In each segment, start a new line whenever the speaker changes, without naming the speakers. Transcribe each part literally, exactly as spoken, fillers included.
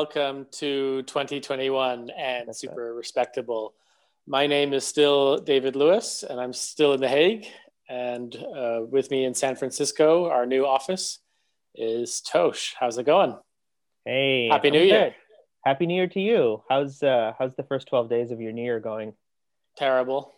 welcome to twenty twenty-one and
That's right.
super respectable. My name is still David Lewis, and I'm still in The Hague. And uh, with me in San Francisco, our new office, is Tosh. How's it going?
Hey,
Happy New
I'm
Year.
good. Happy New Year to you. How's uh how's the first twelve days of your New Year going?
Terrible.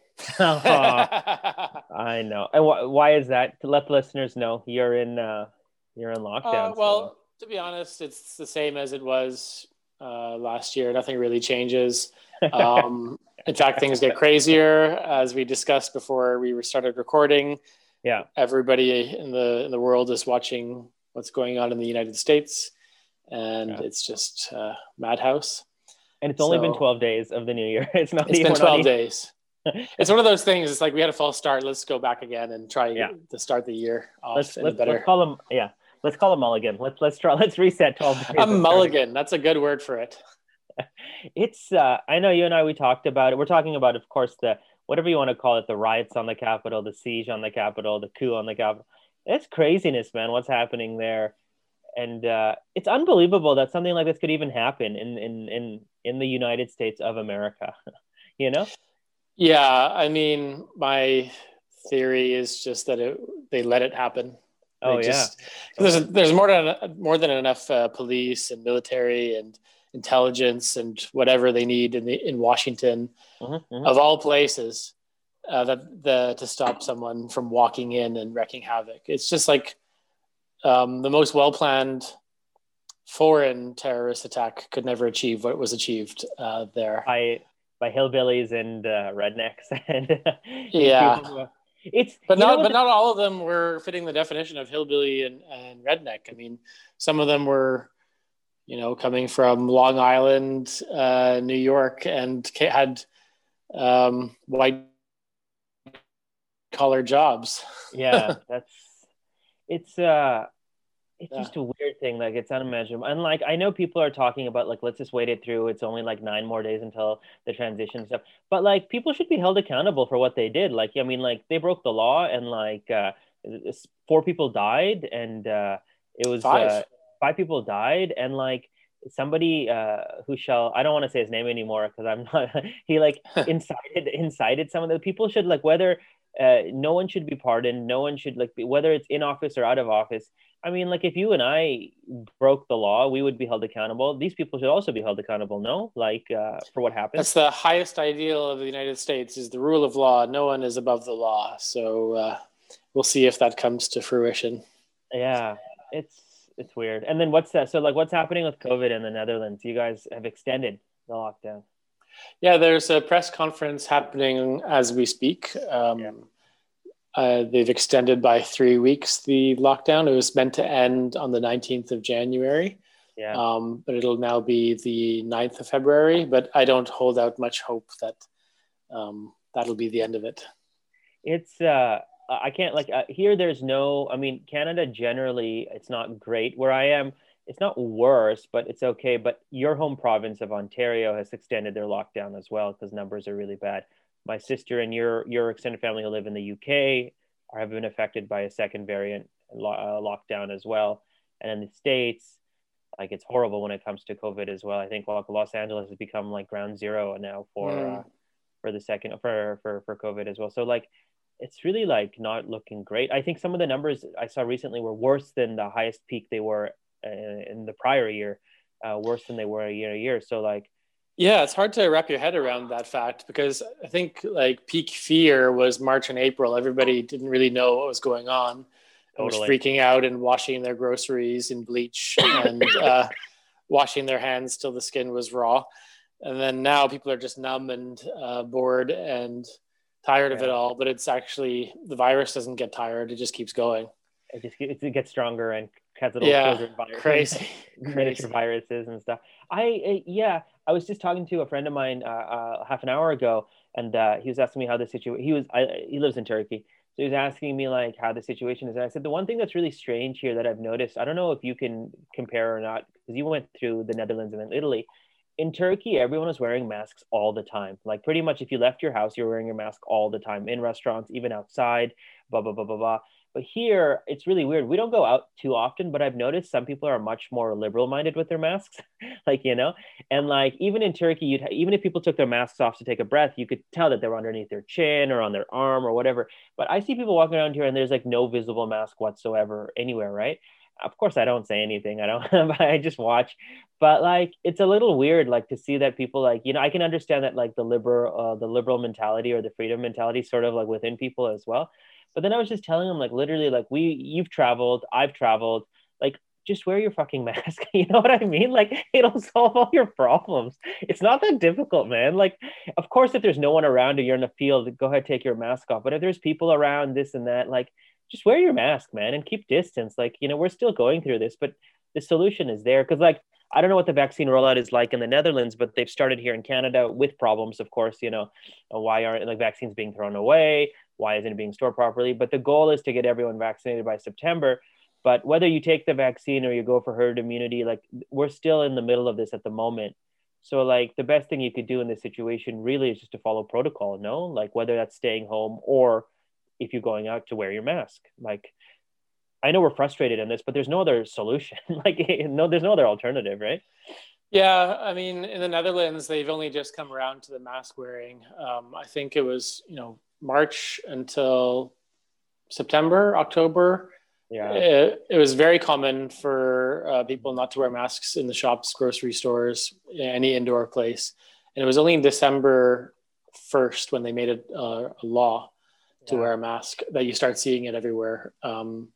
I know. And wh why is that? To let the listeners know, you're in uh you're in
Uh,
lockdown, so
well, to be honest, it's the same as it was uh, last year. Nothing really changes. Um, in fact, things get crazier, as we discussed before we started recording.
yeah.
Everybody in the in the world is watching what's going on in the United States, and
Yeah.
it's just uh, madhouse.
And it's only been
So
twelve days of the New Year. It's not
it's
even
been
we're not
twelve
even
days. It's one of those things. It's like we had a false start. Let's go back again and try
yeah.
to start the year
Let's
off in a
let's let's
better.
call them yeah. Let's call them mulligan. Let's let's try let's reset twelve
A
days and start again.
mulligan. That's a good word for it.
It's uh I know you and I we talked about it. We're talking about, of course, the whatever you want to call it, the riots on the Capitol, the siege on the Capitol, the coup on the Capitol. It's craziness, man, what's happening there. And uh it's unbelievable that something like this could even happen in in in in the United States of America. you know?
Yeah, I mean, my theory is just that it, they let it happen. They
Oh yeah.
just because
Totally.
there's there's more than more than enough uh, police and military and intelligence and whatever they need in the in Washington,
hmm hmm
of all places, uh, that the to stop someone from walking in and wrecking havoc. It's just like um, the most well planned foreign terrorist attack could never achieve what was achieved uh, there.
By by hillbillies and uh, rednecks and these
Yeah,
people who it's
but
you know
not
what
but
the,
not all of them were fitting the definition of hillbilly and, and redneck. I mean, some of them were, you know, coming from Long Island, uh, New York, and had um, white collar jobs.
yeah, that's it's uh it's
Yeah,
just a weird thing. Like it's unimaginable. And like I know people are talking about like let's just wait it through. It's only like nine more days until the transition stuff. But like people should be held accountable for what they did. Like I mean, like they broke the law and like uh, four people died and uh, it was uh,
five.
five people died and like somebody uh, who shall I don't want to say his name anymore because I'm not he like incited incited some of the people should like whether uh, no one should be pardoned. No one should like be whether it's in office or out of office. I mean, like if you and I broke the law, we would be held accountable. These people should also be held accountable, no? Like uh, for what happened.
That's the highest ideal of the United States is the rule of law. No one is above the law. So uh, we'll see if that comes to fruition.
Yeah, it's it's weird. And then what's that? So like, what's happening with COVID in the Netherlands? You guys have extended the lockdown.
Yeah, there's a press conference happening as we speak.
Yeah,
Um, uh, they've extended by three weeks the lockdown. It was meant to end on the nineteenth of January,
yeah.
um, but it'll now be the ninth of February. But I don't hold out much hope that um, that'll be the end of it.
It's uh, I can't like uh, here. There's no. I mean, Canada generally, it's not great. Where I am, it's not worse, but it's okay. But your home province of Ontario has extended their lockdown as well because numbers are really bad. My sister and your your extended family who live in the U K are have been affected by a second variant lo- uh, lockdown as well. And in the States, like it's horrible when it comes to COVID as well. I think like Los Angeles has become like ground zero now for uh,
Mm.
for the second for for for COVID as well. So like it's really like not looking great. I think some of the numbers I saw recently were worse than the highest peak they were uh, in the prior year, uh, worse than they were a year a year. So like
Yeah, it's hard to wrap your head around that fact because I think like peak fear was March and April. Everybody didn't really know what was going on and was
totally,
freaking out and washing their groceries in bleach and uh, washing their hands till the skin was raw. And then now people are just numb and uh, bored and tired of it
yeah.
all. But it's actually the virus doesn't get tired; it just keeps going.
It just it gets stronger and has little
Yeah,
children virus,
crazy,
miniature
crazy.
viruses and stuff. I uh, yeah, I was just talking to a friend of mine uh, uh, half an hour ago, and uh, he was asking me how the situation. He was I, he lives in Turkey, so he was asking me like how the situation is. And I said the one thing that's really strange here that I've noticed. I don't know if you can compare or not because you went through the Netherlands and then Italy. In Turkey, everyone was wearing masks all the time. Like pretty much, if you left your house, you're wearing your mask all the time in restaurants, even outside. Blah blah blah blah blah. But here, it's really weird. We don't go out too often, but I've noticed some people are much more liberal minded with their masks, like, you know, and like even in Turkey, you'd even if people took their masks off to take a breath, you could tell that they were underneath their chin or on their arm or whatever. But I see people walking around here and there's like no visible mask whatsoever anywhere, right? Of course, I don't say anything. I don't, but I just watch. But like, it's a little weird, like to see that people like, you know, I can understand that like the liberal, uh, the liberal mentality or the freedom mentality, sort of like within people as well. But then I was just telling them, like, literally, like, we, you've traveled, I've traveled, like, just wear your fucking mask. You know what I mean? Like, it'll solve all your problems. It's not that difficult, man. Like, of course, if there's no one around or you're in a field, go ahead, take your mask off. But if there's people around, this and that, like, just wear your mask, man, and keep distance. Like, you know, we're still going through this, but the solution is there. Because, like, I don't know what the vaccine rollout is like in the Netherlands, but they've started here in Canada with problems, of course, you know, why aren't like vaccines being thrown away? Why isn't it being stored properly? But the goal is to get everyone vaccinated by September. But whether you take the vaccine or you go for herd immunity, like we're still in the middle of this at the moment. So like the best thing you could do in this situation really is just to follow protocol, no? Like whether that's staying home or if you're going out to wear your mask. Like I know we're frustrated in this, but there's no other solution. Like no, there's no other alternative, right?
Yeah, I mean, in the Netherlands, they've only just come around to the mask wearing. Um, I think it was, you know, March until September, October.
Yeah,
It, it was very common for uh, people not to wear masks in the shops, grocery stores, any indoor place. And it was only in December first when they made it uh, a law to
yeah.
wear a mask that you start seeing it everywhere. Um,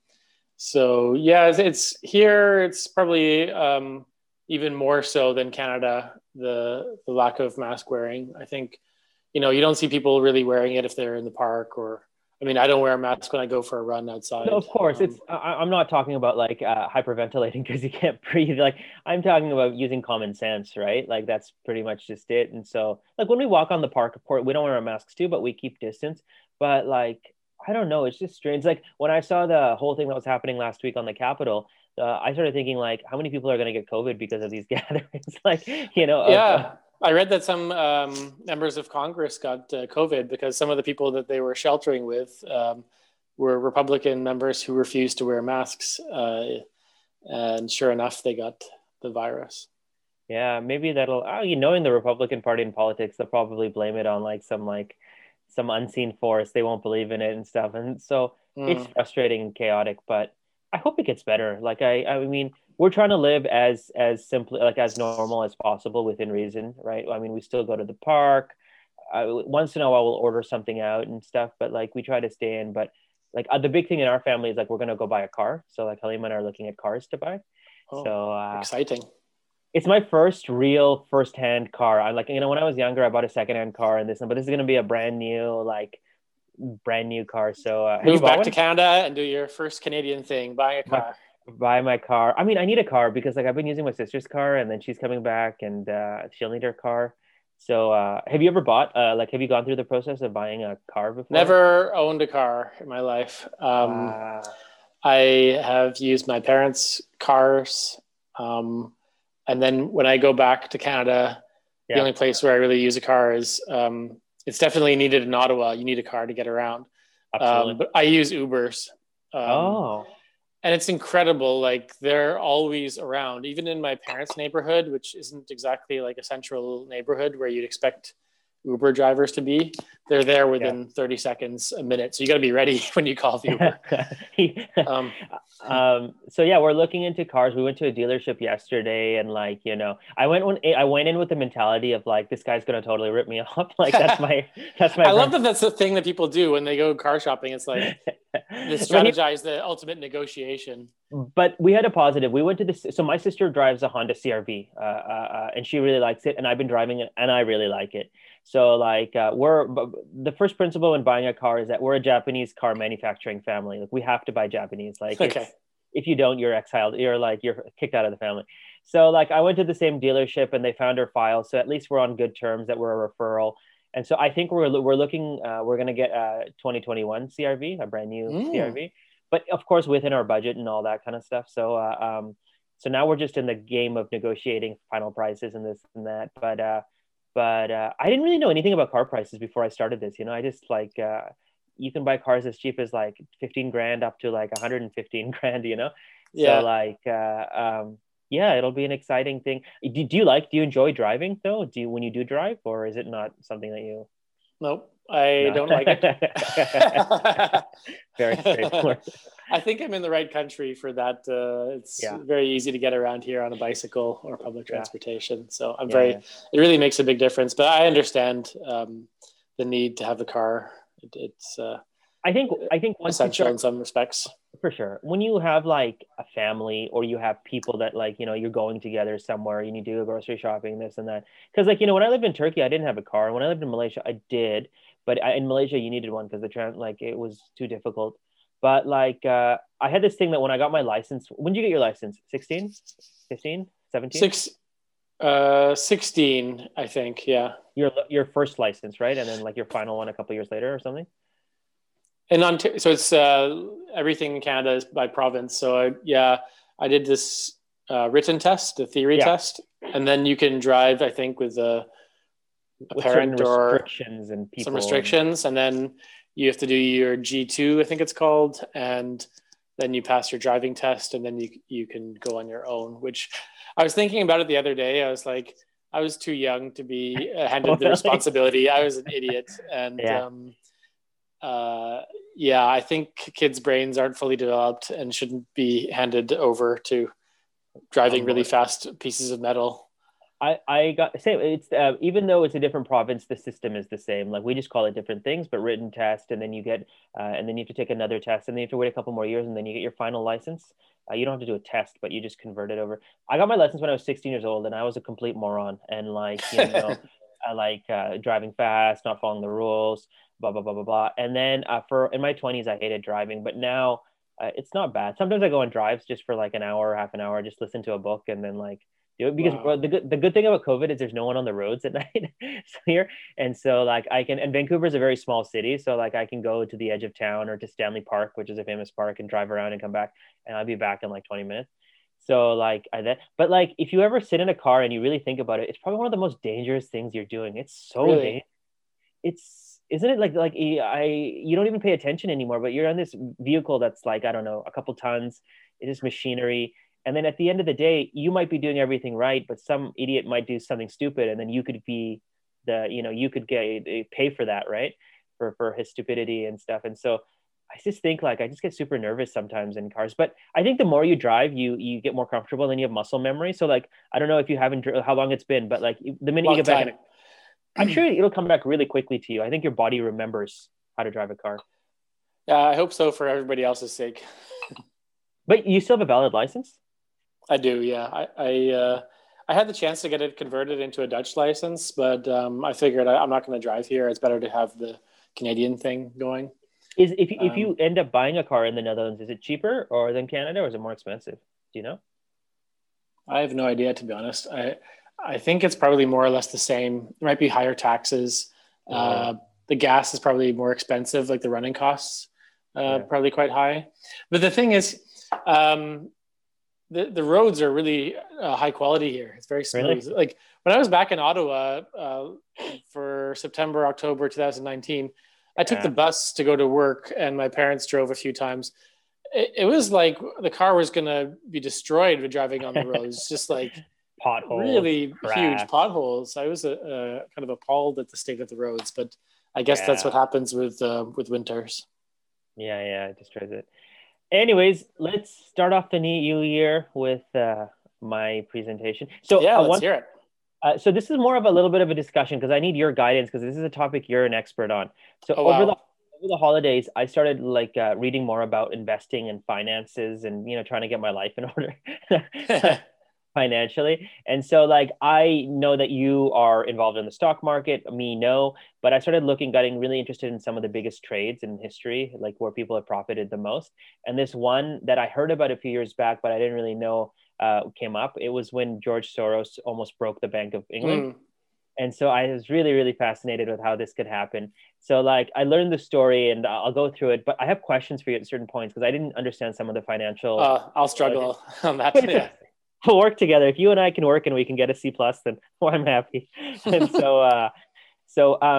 so yeah, it's, it's here. It's probably um, even more so than Canada, the, the lack of mask wearing. I think, you know, you don't see people really wearing it if they're in the park or, I mean, I don't wear a mask when I go for a run outside.
No, of course.
Um,
it's I, I'm not talking about like uh, hyperventilating because you can't breathe. Like I'm talking about using common sense, right? Like that's pretty much just it. And so like when we walk on the park, of course, we don't wear our masks too, but we keep distance. But like, I don't know. It's just strange. Like when I saw the whole thing that was happening last week on the Capitol, uh, I started thinking like, how many people are going to get COVID because of these gatherings? Like, you know, of,
yeah.
uh,
I read that some um, members of Congress got uh, COVID because some of the people that they were sheltering with um, were Republican members who refused to wear masks. Uh, and sure enough, they got the virus.
yeah, maybe that'll, oh, you know, in the Republican Party in politics, they'll probably blame it on like some like some unseen force. They won't believe in it and stuff. And so mm. it's frustrating and chaotic, but I hope it gets better. Like, I, I mean, we're trying to live as, as simply, like as normal as possible within reason, right? I mean, we still go to the park. Uh, once in a while, we'll order something out and stuff, but like we try to stay in. But like uh, the big thing in our family is like, we're going to go buy a car. So like Halima and I are looking at cars to buy.
Oh,
so uh,
exciting.
It's my first real first-hand car. I like, you know, when I was younger, I bought a second-hand car and this, but this is going to be a brand new, like brand new car. So uh,
move back to Canada and do your first Canadian thing, buy a car.
My, buy my car. I mean, I need a car because like I've been using my sister's car and then she's coming back and uh, she'll need her car. So uh, have you ever bought, uh, like, have you gone through the process of buying a car before?
Never owned a car in my life. Um, uh... I have used my parents' cars. Um, And then when I go back to Canada, yeah. the only place where I really use a car is, um, it's definitely needed in Ottawa. You need a car to get around.
Absolutely.
Um, but I use Ubers. Um,
oh.
And it's incredible. Like they're always around, even in my parents' neighborhood, which isn't exactly like a central neighborhood where you'd expect Uber drivers to be. They're there within yeah. thirty seconds, a minute. So you got to be ready when you call the Uber.
um, um, so yeah, we're looking into cars. We went to a dealership yesterday and like, you know, I went when I went in with the mentality of like, this guy's going to totally rip me off. Like that's my, that's my,
I love that. That's the thing that people do when they go car shopping. It's like they strategize the ultimate negotiation.
But we had a positive. We went to this. So my sister drives a Honda C R V uh, uh, and she really likes it. And I've been driving it and I really like it. So like uh, we're the first principle in buying a car is that we're a Japanese car manufacturing family. Like we have to buy Japanese. Like
okay.
if you don't, you're exiled. You're like you're kicked out of the family. So like I went to the same dealership and they found her file. So at least we're on good terms that we're a referral. And so I think we're we're looking uh, we're gonna get a twenty twenty-one C R V, a brand new mm. C R V, but of course within our budget and all that kind of stuff. So uh, um so now we're just in the game of negotiating final prices and this and that. But uh, But uh, I didn't really know anything about car prices before I started this. You know, I just like, uh, you can buy cars as cheap as like fifteen grand up to like one hundred fifteen grand, you know? So
Yeah.
like, uh, um, yeah, it'll be an exciting thing. Do, do you like, do you enjoy driving though? Do you, when you do drive, or is it not something that you,
Nope. I
no?
don't like it.
Very straightforward.
I think I'm in the right country for that. Uh, it's
Yeah.
very easy to get around here on a bicycle or public
Yeah.
transportation. So I'm
Yeah,
very,
yeah.
it really makes a big difference, but I understand um, the need to have the car. It, it's uh,
I think, I think once you
essential
start,
in some respects.
for sure. When you have like a family or you have people that like, you know, you're going together somewhere, you need to go grocery shopping, this and that. Because like, you know, when I lived in Turkey, I didn't have a car. When I lived in Malaysia, I did. But I, in Malaysia, you needed one because the trans like it was too difficult. But like, uh, I had this thing that when I got my license, when did you get your license? sixteen, fifteen, seventeen?
Six, uh, sixteen, I think. Yeah.
Your, your first license, right? And then like your final one a couple years later or something?
And Ontario, so it's uh, everything in Canada is by province. So I, yeah, I did this uh, written test, the theory
Yeah.
test, and then you can drive, I think, with a, a
With
parent
certain
or
restrictions and people
some restrictions, and then you have to do your G two, I think it's called, and then you pass your driving test, and then you you can go on your own. Which I was thinking about it the other day. I was like, I was too young to be uh, handed
Oh,
the
really?
responsibility. I was an idiot, and
Yeah.
um, uh, yeah, I think kids' brains aren't fully developed and shouldn't be handed over to driving
Um,
really fast pieces of metal.
I, I got same. It's uh, even though it's a different province, the system is the same. Like we just call it different things, but written test, and then you get, uh, and then you have to take another test, and then you have to wait a couple more years, and then you get your final license. Uh, you don't have to do a test, but you just convert it over. I got my license when I was sixteen years old, and I was a complete moron, and like you know, I like uh, driving fast, not following the rules, blah blah blah blah blah. And then uh, for in my twenties, I hated driving, but now uh, it's not bad. Sometimes I go on drives just for like an hour, half an hour, just listen to a book, and then like do it because
Wow.
the good the good thing about COVID is there's no one on the roads at night so here, and so like I can, and Vancouver is a very small city, so like I can go to the edge of town or to Stanley Park, which is a famous park, and drive around and come back, and I'll be back in like twenty minutes. So like I that, but like if you ever sit in a car and you really think about it, it's probably one of the most dangerous things you're doing. It's so
Really?
dangerous. It's isn't it like like I you don't even pay attention anymore, but you're on this vehicle that's like I don't know a couple tons. It is machinery. And then at the end of the day, you might be doing everything right, but some idiot might do something stupid, and then you could be the, you know, you could get pay for that, right? For for his stupidity and stuff. And so I just think like I just get super nervous sometimes in cars. But I think the more you drive, you you get more comfortable, and you have muscle memory. So like I don't know if you haven't how long it's been, but like the minute
Long
you get back,
time.
in it, I'm sure it'll come back really quickly to you. I think your body remembers how to drive a car.
Yeah, I hope so for everybody else's sake.
But you still have a valid license?
I do, yeah. I I, uh, I had the chance to get it converted into a Dutch license, but um, I figured I, I'm not going to drive here. It's better to have the Canadian thing going.
Is if if
Um,
you end up buying a car in the Netherlands, is it cheaper or than Canada, or is it more expensive? Do you know?
I have no idea, to be honest. I I think it's probably more or less the same. There might be higher taxes. Uh, the gas is probably more expensive, like the running costs, uh,
Yeah.
probably quite high. But the thing is, um, the the roads are really uh, high quality here. It's very smooth.
Really?
Like when I was back in Ottawa uh, for September, October twenty nineteen, I took
Yeah.
the bus to go to work, and my parents drove a few times. It, it was like the car was going to be destroyed with driving on the roads, just like
Potholes,
really
grass.
huge potholes. I was uh, uh, kind of appalled at the state of the roads, but I guess that's
Yeah.
what happens with uh, with winters.
Yeah, yeah, it destroys it. Anyways, let's start off the new year with uh, my presentation. So
Yeah,
I
let's
want,
hear it.
uh, so this is more of a little bit of a discussion because I need your guidance because this is a topic you're an expert on. So
Oh,
over
wow.
the over the holidays, I started like uh, reading more about investing and finances, and you know, trying to get my life in order financially. And so like I know that you are involved in the stock market, me no, but I started looking, getting really interested in some of the biggest trades in history, like where people have profited the most. And this one that I heard about a few years back, but I didn't really know uh, came up. It was when George Soros almost broke the Bank of England.
Mm.
And so I was really, really fascinated with how this could happen. So like I learned the story and I'll go through it, but I have questions for you at certain points because I didn't understand some of the financial.
Uh, I'll struggle on that. Yeah.
We'll work together. If you and I can work and we can get a C plus, then well, I'm happy. And so, uh, so um,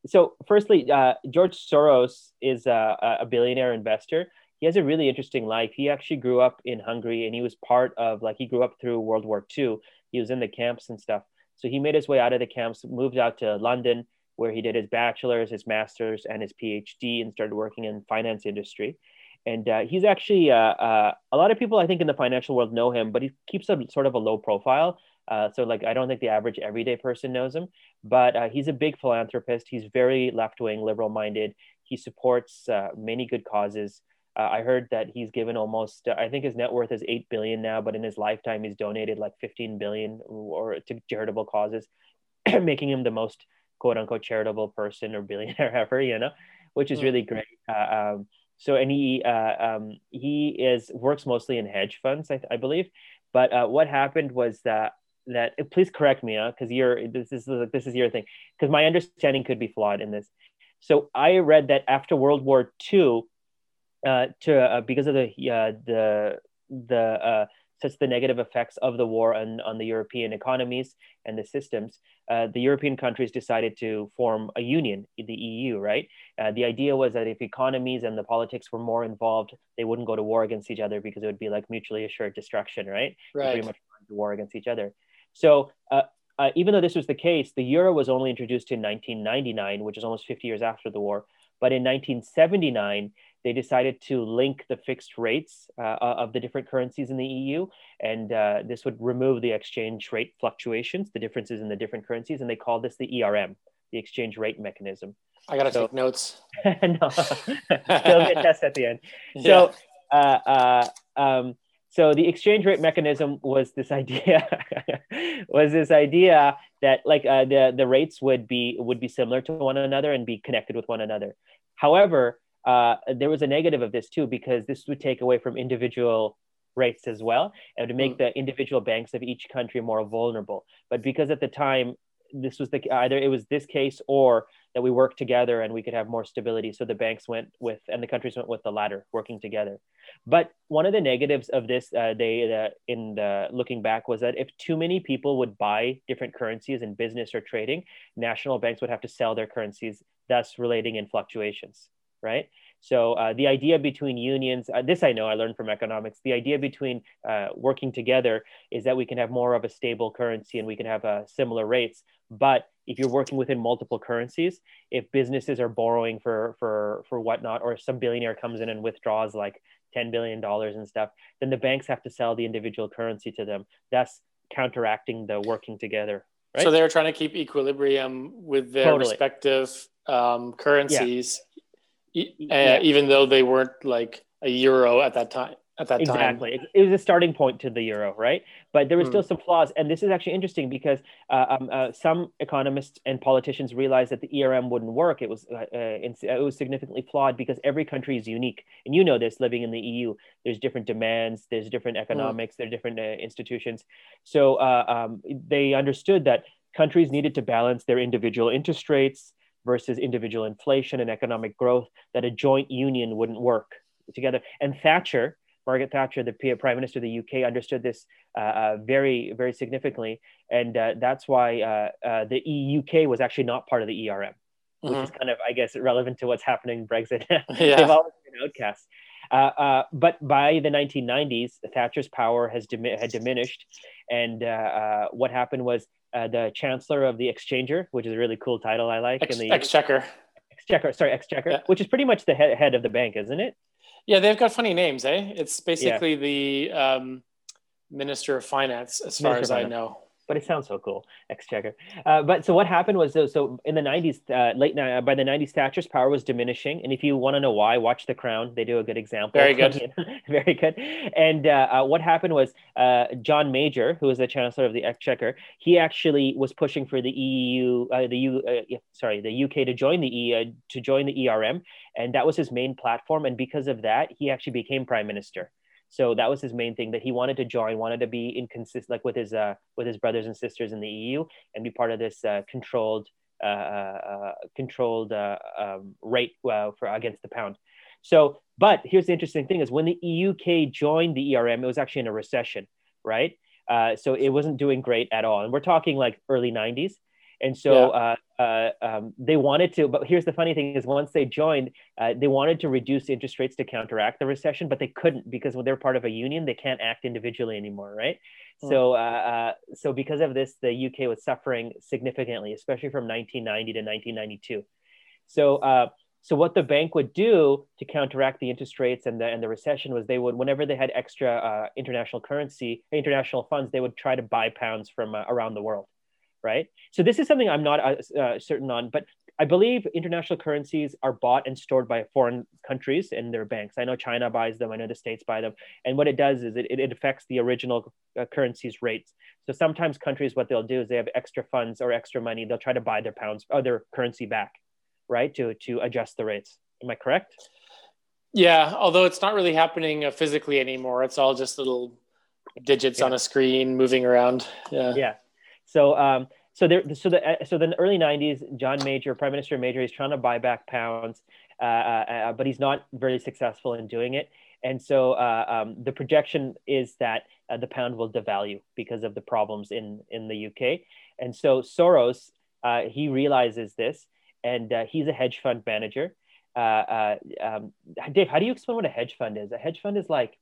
so firstly, uh, George Soros is a, a billionaire investor. He has a really interesting life. He actually grew up in Hungary, and he was part of like he grew up through World War Two. He was in the camps and stuff. So he made his way out of the camps, moved out to London, where he did his bachelor's, his master's, and his PhD, and started working in finance industry. And uh, he's actually uh, uh, a lot of people I think in the financial world know him, but he keeps a sort of a low profile. Uh, so like I don't think the average everyday person knows him, but uh, he's a big philanthropist. He's very left wing, liberal minded. He supports uh, many good causes. Uh, I heard that he's given almost, uh, I think his net worth is eight billion now, but in his lifetime, he's donated like fifteen billion or to charitable causes, making him the most quote unquote charitable person or billionaire ever, you know, which is really great. Uh, um, so, and he, uh, um, he is, works mostly in hedge funds, I, I believe. But uh, what happened was that, that please correct me, huh? Cause you're, this is, this is your thing. Cause my understanding could be flawed in this. So I read that after World War Two, uh, to uh, because of the uh, the the uh, such the negative effects of the war on, on the European economies and the systems, uh, the European countries decided to form a union, the E U, right? Uh, the idea was that if economies and the politics were more involved, they wouldn't go to war against each other because it would be like mutually assured destruction, right?
Right.
Pretty much war against each other. So uh, uh, even though this was the case, the euro was only introduced in nineteen ninety-nine, which is almost fifty years after the war. But in nineteen seventy-nine, they decided to link the fixed rates uh, of the different currencies in the E U. And uh, this would remove the exchange rate fluctuations, the differences in the different currencies. And they called this the E R M, the exchange rate mechanism.
I got to
so,
take notes.
No, still get test at the end. Yeah. So, uh, uh, um, so the exchange rate mechanism was this idea, was this idea that like uh, the, the rates would be, would be similar to one another and be connected with one another. However, Uh, there was a negative of this too, because this would take away from individual rates as well, and to make mm. the individual banks of each country more vulnerable. But because at the time, this was the either it was this case or that we work together and we could have more stability. So the banks went with, and the countries went with the latter, working together. But one of the negatives of this, uh, they uh, in the looking back, was that if too many people would buy different currencies in business or trading, national banks would have to sell their currencies, thus relating in fluctuations. Right. So uh, the idea between unions, uh, this I know I learned from economics, the idea between uh, working together is that we can have more of a stable currency and we can have uh, similar rates. But if you're working within multiple currencies, if businesses are borrowing for, for, for whatnot, or if some billionaire comes in and withdraws like ten billion dollars and stuff, then the banks have to sell the individual currency to them. That's counteracting the working together. Right?
So they're trying to keep equilibrium with their totally. respective um, currencies. Yeah. Uh, yeah. Even though they weren't like a euro at that time. At that
exactly.
time,
it was a starting point to the euro, right? But there were mm. still some flaws, and this is actually interesting because uh, um, uh, some economists and politicians realized that the E R M wouldn't work. It was uh, it was significantly flawed because every country is unique, and you know this living in the E U. There's different demands, there's different economics, mm. there are different uh, institutions. So uh, um, they understood that countries needed to balance their individual interest rates versus individual inflation and economic growth, that a joint union wouldn't work together. And Thatcher, Margaret Thatcher, the Prime Minister of the U K, understood this uh, uh, very, very significantly. And uh, that's why uh, uh, the E U K was actually not part of the E R M, mm-hmm. which is kind of, I guess, relevant to what's happening in Brexit.
Yeah.
They've always been outcasts. Uh, uh, but by the nineteen nineties, Thatcher's power has dim- had diminished. And uh, uh, what happened was uh, the Chancellor of the Exchanger, which is a really cool title I like.
Ex-
in the
Exchequer.
Exchequer, sorry, Exchequer, yeah. Which is pretty much the head, head of the bank, isn't it?
Yeah, they've got funny names, eh? It's basically yeah. the um, Minister of Finance, as far Minister as I know.
But it sounds so cool, Exchequer. Uh, but so what happened was, so, so in the nineties, uh, late uh, by the nineties, Thatcher's power was diminishing. And if you want to know why, watch The Crown. They do a good example.
Very good.
Very good. And uh, uh, what happened was uh, John Major, who was the Chancellor of the Exchequer, he actually was pushing for the E U, uh, the U, uh, sorry, the U K to join the E, uh, to join the E R M, and that was his main platform. And because of that, he actually became Prime Minister. So that was his main thing, that he wanted to join, wanted to be inconsistent, like with his uh, with his brothers and sisters in the E U, and be part of this uh, controlled uh, uh, controlled uh, um, rate uh, for against the pound. So, but here's the interesting thing: is when the E U K joined the E R M, it was actually in a recession, right? Uh, so it wasn't doing great at all, and we're talking like early nineties. And so uh, uh, um, they wanted to, but here's the funny thing is once they joined, uh, they wanted to reduce interest rates to counteract the recession, but they couldn't because when they're part of a union, they can't act individually anymore, right? Mm. So, uh, uh, so because of this, the U K was suffering significantly, especially from nineteen ninety to nineteen ninety-two. So, uh, so what the bank would do to counteract the interest rates and the and the recession was they would, whenever they had extra uh, international currency, international funds, they would try to buy pounds from uh, around the world, right? So this is something I'm not uh, uh, certain on, but I believe international currencies are bought and stored by foreign countries and their banks. I know China buys them. I know the States buy them. And what it does is it, it affects the original uh, currency's rates. So sometimes countries, what they'll do is they have extra funds or extra money. They'll try to buy their pounds or their currency back, right? To, to adjust the rates. Am I correct?
Yeah, although it's not really happening uh, physically anymore. It's all just little digits yeah. on a screen moving around. Yeah.
Yeah. So, um, so there, so the, so the early nineties, John Major, Prime Minister Major, he's trying to buy back pounds, uh, uh, but he's not very successful in doing it. And so uh, um, the projection is that uh, the pound will devalue because of the problems in, in the U K. And so Soros, uh, he realizes this, and uh, he's a hedge fund manager. Uh, uh, um, Dave, how do you explain what a hedge fund is? A hedge fund is like,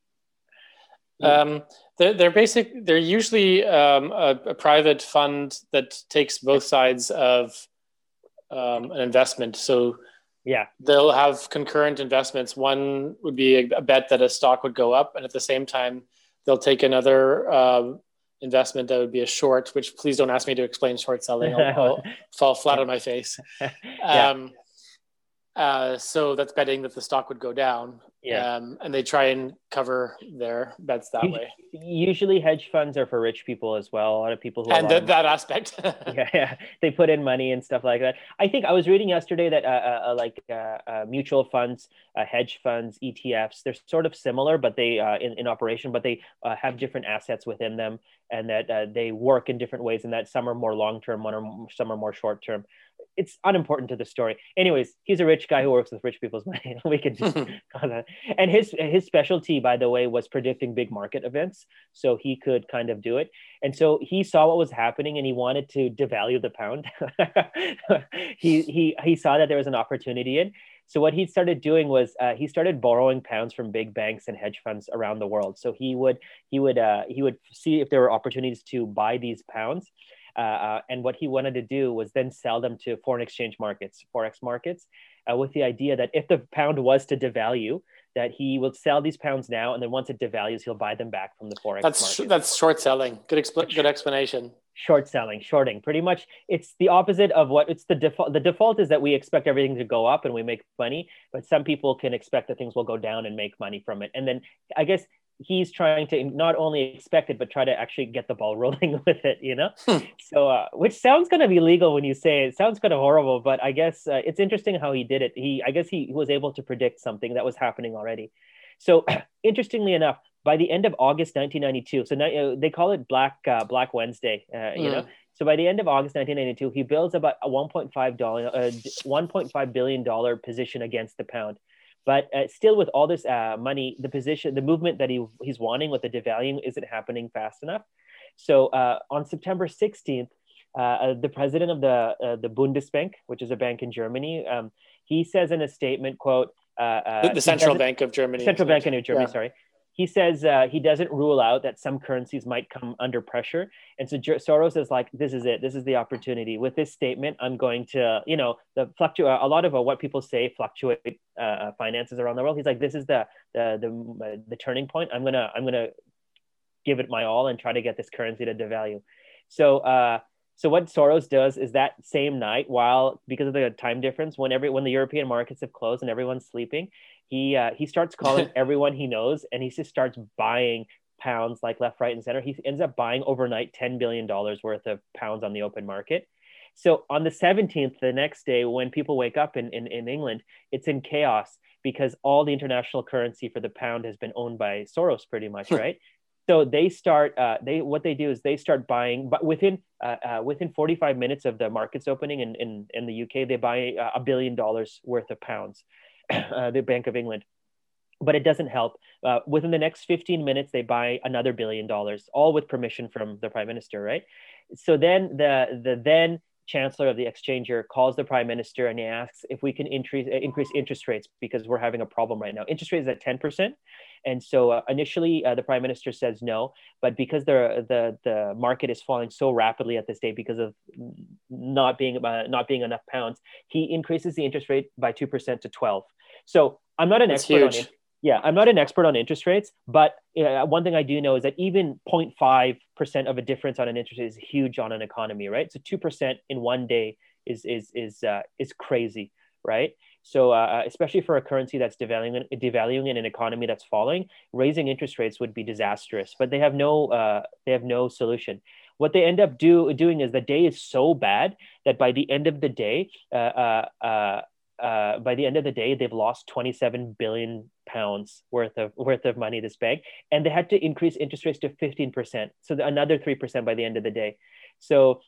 Um, they're, they're basic. They're usually um, a, a private fund that takes both sides of um, an investment. So
yeah,
they'll have concurrent investments. One would be a, a bet that a stock would go up, and at the same time, they'll take another uh, investment that would be a short. Which please don't ask me to explain short selling. I'll, I'll fall flat on my face.
yeah.
Um, uh, so that's betting that the stock would go down.
Yeah.
Um, and they try and cover their bets that
usually,
way.
Usually hedge funds are for rich people as well. A lot of people who
and th- that aspect.
yeah, yeah, they put in money and stuff like that. I think I was reading yesterday that uh, uh, like uh, uh, mutual funds, uh, hedge funds, E T Fs, they're sort of similar, but they uh, in, in operation, but they uh, have different assets within them, and that uh, they work in different ways, and that some are more long-term, one or some are more short-term. It's unimportant to the story. Anyways, he's a rich guy who works with rich people's money. We could just call that. And his his specialty, by the way, was predicting big market events. So he could kind of do it. And so he saw what was happening and he wanted to devalue the pound. he he he saw that there was an opportunity in. So what he started doing was uh, he started borrowing pounds from big banks and hedge funds around the world. So he would he would uh, he would see if there were opportunities to buy these pounds. Uh, uh, and what he wanted to do was then sell them to foreign exchange markets, forex markets, uh, with the idea that if the pound was to devalue, that he will sell these pounds now, and then once it devalues, he'll buy them back from the forex
that's
market.
That's short selling. Good expl- good explanation.
Short selling, shorting. Pretty much, it's the opposite of what it's the default. The default is that we expect everything to go up and we make money, but some people can expect that things will go down and make money from it. And then I guess he's trying to not only expect it, but try to actually get the ball rolling with it, you know? Hmm. So, uh, which sounds going to be legal when you say it. It sounds kind of horrible, but I guess uh, it's interesting how he did it. He, I guess he was able to predict something that was happening already. So interestingly enough, by the end of August nineteen ninety-two, so now, uh, they call it Black uh, Black Wednesday, uh, you mm. know? So by the end of August nineteen ninety-two, he builds about a one point five billion dollars position against the pound. But uh, still, with all this uh, money, the position, the movement that he he's wanting with the devaluing isn't happening fast enough. So uh, on September sixteenth, uh, the president of the uh, the Bundesbank, which is a bank in Germany, um, he says in a statement, "quote uh, uh,
the, the Central Bank of Germany,
Central Bank of New Germany,
yeah.
sorry." He says uh, he doesn't rule out that some currencies might come under pressure. And so Soros is like, this is it. This is the opportunity. With this statement, I'm going to, you know, the fluctuate a lot of uh, what people say fluctuate uh, finances around the world. He's like, this is the the the, uh, the turning point. I'm gonna I'm gonna give it my all and try to get this currency to devalue. So uh, so what Soros does is that same night, while because of the time difference, when every when the European markets have closed and everyone's sleeping, he uh, he starts calling everyone he knows, and he just starts buying pounds like left, right, and center. He ends up buying overnight ten billion dollars worth of pounds on the open market. So on the seventeenth, the next day, when people wake up in, in, in England, it's in chaos because all the international currency for the pound has been owned by Soros pretty much, right? So they start, uh, they what they do is they start buying, but within uh, uh, within forty-five minutes of the markets opening in, in, in the U K, they buy uh, a billion dollars worth of pounds, uh, the Bank of England. but it doesn't help. Uh, within the next fifteen minutes, they buy another billion dollars, all with permission from the prime minister, right? So then the the then chancellor of the exchanger calls the prime minister and he asks if we can increase increase interest rates because we're having a problem right now. Interest rate is at ten percent. And so uh, initially uh, the prime minister says no, but because the, the the market is falling so rapidly at this day because of not being uh, not being enough pounds, he increases the interest rate by two percent to twelve. So I'm not an
That's
expert
huge.
on it. Yeah, I'm not an expert on interest rates, but uh, one thing I do know is that even zero point five percent of a difference on an interest rate is huge on an economy, right? So two percent in one day is is is uh, is crazy, right? So uh, especially for a currency that's devaluing, devaluing in an economy that's falling, raising interest rates would be disastrous. But they have no uh, they have no solution. What they end up do, doing is the day is so bad that by the end of the day, uh, uh, uh, uh, by the end of the day, they've lost twenty-seven billion pounds worth of worth of money, this bank, and they had to increase interest rates to fifteen percent, so another three percent by the end of the day. So,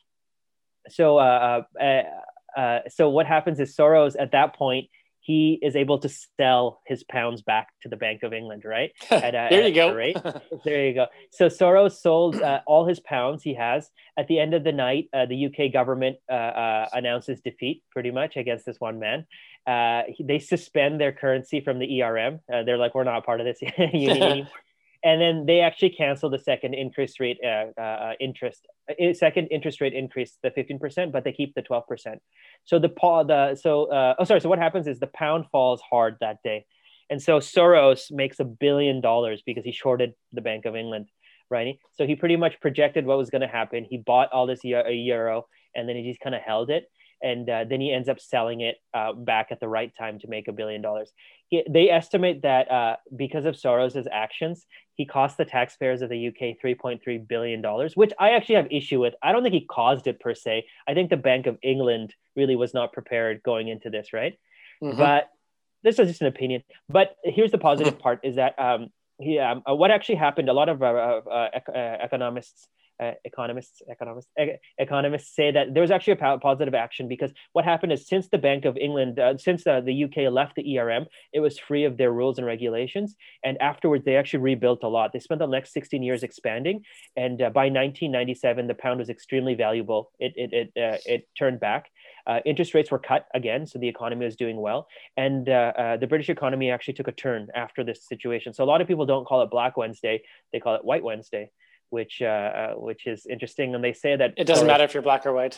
so, uh, uh, uh, so what happens is Soros at that point he is able to sell his pounds back to the Bank of England, right?
At a, there you go. Rate.
There you go. So Soros sold uh, all his pounds he has. At the end of the night, uh, the U K government uh, uh, announces defeat, pretty much, against this one man. Uh, they suspend their currency from the E R M. Uh, they're like, we're not part of this union anymore. And then they actually canceled the second interest rate uh, uh, interest uh, second interest rate increase, the fifteen percent, but they keep the twelve percent. So the the so uh, oh sorry. So what happens is the pound falls hard that day, and so Soros makes a billion dollars because he shorted the Bank of England, right? So he pretty much projected what was going to happen. He bought all this euro, and then he just kind of held it. And uh, then he ends up selling it uh, back at the right time to make a billion dollars. He, they estimate that uh, because of Soros's actions, he cost the taxpayers of the U K three point three billion dollars, which I actually have issue with. I don't think he caused it per se. I think the Bank of England really was not prepared going into this, right? Mm-hmm. But this is just an opinion. But here's the positive part is that um, he, um, uh, what actually happened, a lot of uh, uh, uh, economists Uh, economists, economists, e- economists say that there was actually a positive action because what happened is since the Bank of England, uh, since uh, the U K left the E R M, it was free of their rules and regulations. And afterwards, they actually rebuilt a lot. They spent the next sixteen years expanding. And uh, by nineteen ninety-seven, the pound was extremely valuable. It it it, uh, it turned back. Uh, interest rates were cut again, so the economy was doing well. And uh, uh, the British economy actually took a turn after this situation. So a lot of people don't call it Black Wednesday; they call it White Wednesday. Which uh, uh, which is interesting, and they say that
it doesn't Soros... matter if you're black or white.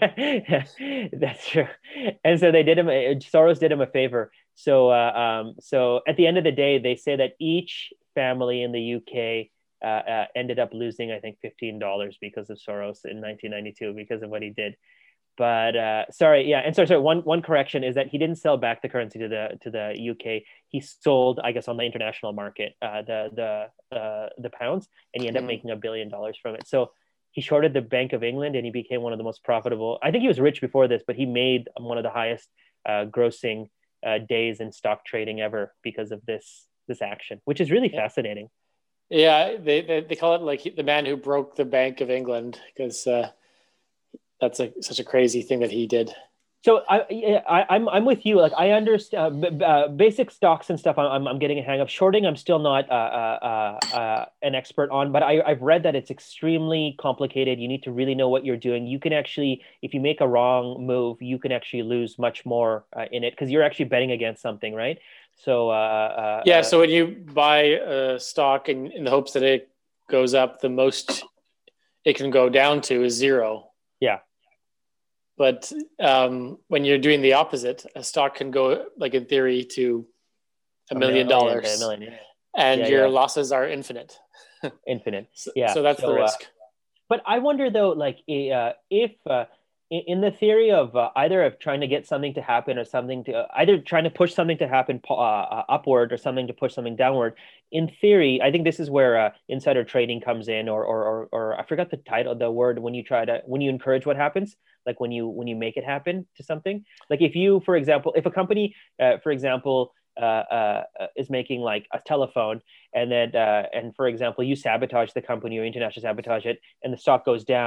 That's true. And so they did him. Soros did him a favor. So uh, um, so at the end of the day, they say that each family in the U K uh, uh, ended up losing, I think, fifteen dollars because of Soros in nineteen ninety-two because of what he did. But uh, sorry, yeah, and sorry, sorry. One one correction is that he didn't sell back the currency to the to the U K. He sold, I guess, on the international market, uh, the the uh, the pounds, and he ended mm. up making a billion dollars from it. So he shorted the Bank of England, and he became one of the most profitable. I think he was rich before this, but he made one of the highest uh, grossing uh, days in stock trading ever because of this this action, which is really
yeah.
fascinating.
Yeah, they, they they call it like the man who broke the Bank of England because. Uh... That's a, such a crazy thing that he did.
So I, I I'm I'm with you. Like I understand uh, uh, basic stocks and stuff. I'm I'm getting a hang of. Shorting, I'm still not uh, uh, uh, an expert on, but I I've read that it's extremely complicated. You need to really know what you're doing. You can actually, if you make a wrong move, you can actually lose much more uh, in it because you're actually betting against something, right? So uh, uh,
yeah. So when you buy a stock in, in the hopes that it goes up, the most it can go down to is zero.
Yeah.
But um, when you're doing the opposite, a stock can go, like in theory, to a, a million dollars, a million, yeah. and yeah, your yeah. losses are infinite.
Infinite, yeah.
So that's so, the risk.
Uh, but I wonder, though, like uh, if uh, in the theory of uh, either of trying to get something to happen or something to uh, either trying to push something to happen uh, uh, upward or something to push something downward. In theory, I think this is where uh, insider trading comes in, or, or or or I forgot the title, the word when you try to when you encourage what happens. Like when you when you make it happen to something. Like if you, for example, if a company, uh, for example, uh, uh, is making like a telephone, and then uh, and for example, you sabotage the company or international sabotage it, and the stock goes down.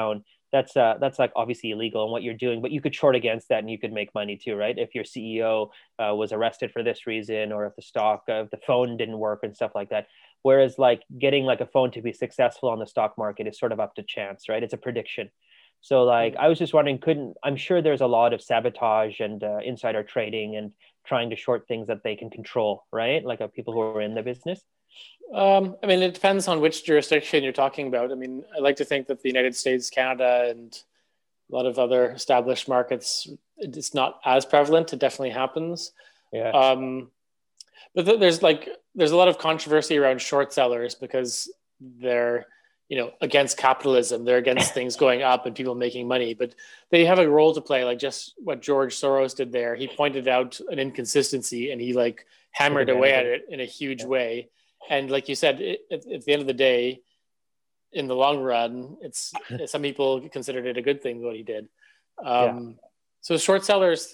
that's uh that's like obviously illegal in what you're doing, but you could short against that and you could make money too, right? If your C E O uh, was arrested for this reason, or if the stock of uh, the phone didn't work and stuff like that. Whereas like getting like a phone to be successful on the stock market is sort of up to chance, right? It's a prediction. So like I was just wondering, couldn't I'm sure there's a lot of sabotage and uh, insider trading and trying to short things that they can control, right? Like uh, people who are in the business.
Um, I mean, it depends on which jurisdiction you're talking about. I mean, I like to think that the United States, Canada, and a lot of other established markets, it's not as prevalent. It definitely happens.
Yeah.
Um, but th- there's like there's a lot of controversy around short sellers because they're you know against capitalism. They're against things going up and people making money. But they have a role to play, like just what George Soros did there. He pointed out an inconsistency and he like hammered away at it in a huge yeah. way. And like you said, it, at, at the end of the day, in the long run, it's some people considered it a good thing what he did. Um, yeah. So short sellers,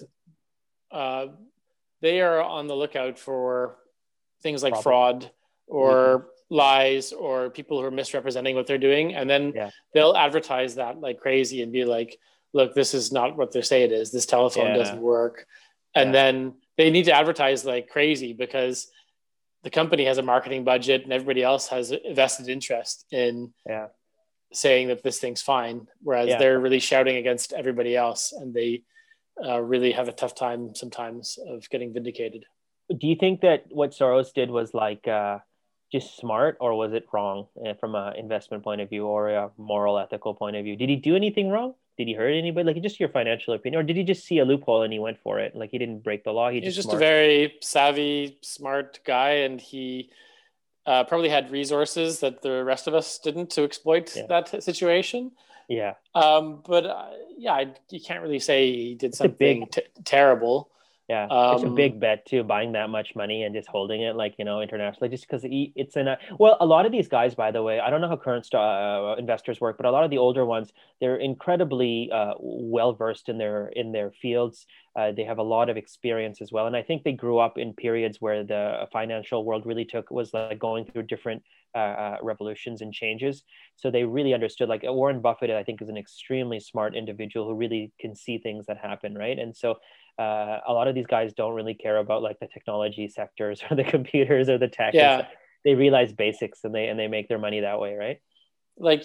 uh, they are on the lookout for things like Problem. fraud or mm-hmm. lies or people who are misrepresenting what they're doing. And then yeah. they'll advertise that like crazy and be like, look, this is not what they say it is. This telephone yeah. doesn't work. And yeah. then they need to advertise like crazy because the company has a marketing budget and everybody else has a vested interest in
yeah.
saying that this thing's fine. Whereas yeah. they're really shouting against everybody else and they uh, really have a tough time sometimes of getting vindicated.
Do you think that what Soros did was like uh, just smart, or was it wrong uh, from an investment point of view or a moral, ethical point of view? Did he do anything wrong? Did he hurt anybody? Like just your financial opinion, or did he just see a loophole and he went for it? Like he didn't break the law. He
He's
just,
just smart. A very savvy, smart guy. And he uh, probably had resources that the rest of us didn't to exploit yeah. that situation.
Yeah.
Um, but uh, yeah, I, you can't really say he did it's something big... t- terrible.
Yeah, um, it's a big bet too, buying that much money and just holding it, like, you know, internationally, just because it's in a, well, a lot of these guys, by the way, I don't know how current uh, investors work, but a lot of the older ones, they're incredibly uh, well-versed in their, in their fields. Uh, they have a lot of experience as well. And I think they grew up in periods where the financial world really took, was like going through different uh, uh, revolutions and changes. So they really understood, like Warren Buffett, I think is an extremely smart individual who really can see things that happen, right? And so Uh, a lot of these guys don't really care about like the technology sectors or the computers or the tech.
Yeah.
They realize basics and they and they make their money that way, right?
Like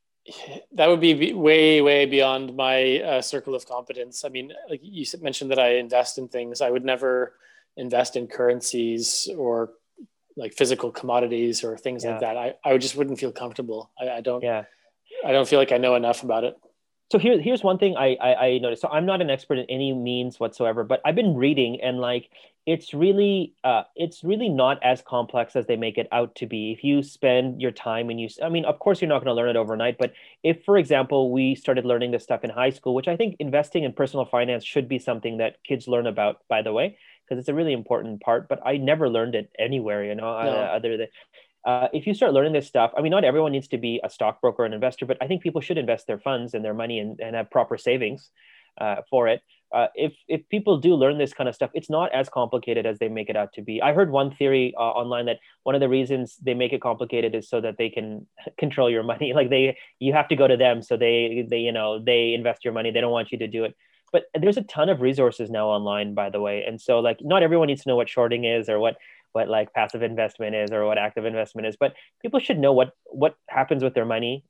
that would be way, way beyond my uh, circle of competence. I mean, like you mentioned that I invest in things. I would never invest in currencies or like physical commodities or things yeah. like that. I, I just wouldn't feel comfortable. I, I don't.
Yeah.
I don't feel like I know enough about it.
So here, here's one thing I, I, I noticed. So I'm not an expert in any means whatsoever, but I've been reading and like, it's really, uh, it's really not as complex as they make it out to be. If you spend your time and you, I mean, of course you're not going to learn it overnight, but if, for example, we started learning this stuff in high school, which I think investing in personal finance should be something that kids learn about, by the way, because it's a really important part, but I never learned it anywhere, you know, no. uh, other than, Uh, if you start learning this stuff, I mean, not everyone needs to be a stockbroker or an investor, but I think people should invest their funds and their money and, and have proper savings uh, for it. Uh, if if people do learn this kind of stuff, it's not as complicated as they make it out to be. I heard one theory uh, online that one of the reasons they make it complicated is so that they can control your money. Like they, you have to go to them, so they they you know they invest your money. They don't want you to do it. But there's a ton of resources now online, by the way, and so like not everyone needs to know what shorting is or what. what like passive investment is or what active investment is, but people should know what, what happens with their money,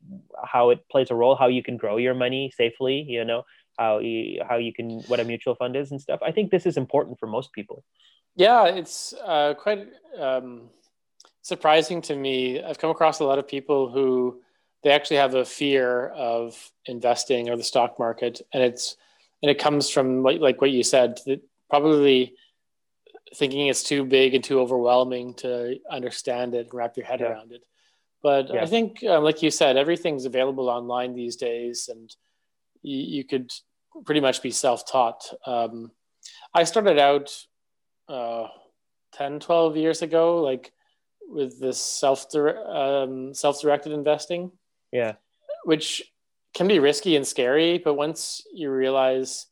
how it plays a role, how you can grow your money safely, you know, how you, how you can, what a mutual fund is and stuff. I think this is important for most people.
Yeah. It's uh, quite um, surprising to me. I've come across a lot of people who they actually have a fear of investing or the stock market. And it's, and it comes from like, like what you said, that probably thinking it's too big and too overwhelming to understand it and wrap your head yeah. around it. But yeah. I think, um, like you said, everything's available online these days and you, you could pretty much be self-taught. Um, I started out uh, ten, twelve years ago, like with this self um, self-directed investing.
Yeah.
Which can be risky and scary, but once you realize